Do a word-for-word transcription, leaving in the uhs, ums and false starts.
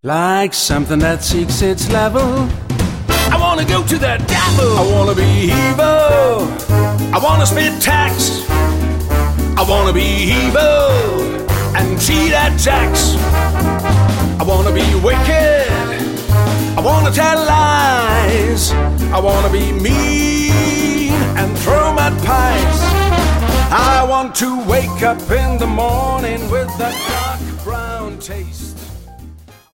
Like something that seeks its level. I wanna go to the devil. I wanna be evil. I wanna spit tax. I wanna be evil and cheat at tax. I wanna be wicked. I wanna tell lies. I wanna be mean and throw mud pies. I want to wake up in the morning with that dark brown taste.